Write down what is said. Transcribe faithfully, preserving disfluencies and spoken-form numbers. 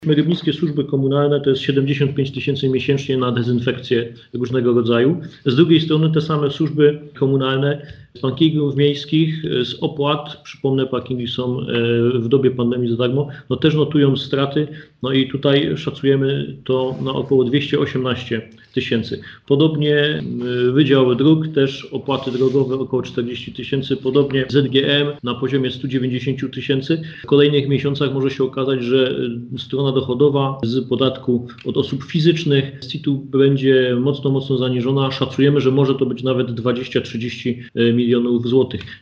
Rybnickie służby komunalne to jest siedemdziesiąt pięć tysięcy miesięcznie na dezynfekcję różnego rodzaju. Z drugiej strony te same służby komunalne z parkingów miejskich, z opłat, przypomnę, parkingi są w dobie pandemii za darmo, no też notują straty, no i tutaj szacujemy to na około dwieście osiemnaście tysięcy. Podobnie Wydział Dróg, też opłaty drogowe około czterdzieści tysięcy, podobnie Z G M na poziomie stu dziewięćdziesięciu tysięcy. W kolejnych miesiącach może się okazać, że strona dochodowa z podatku od osób fizycznych z C I T-u będzie mocno, mocno zaniżona. Szacujemy, że może to być nawet dwadzieścia trzydzieści milionów złotych.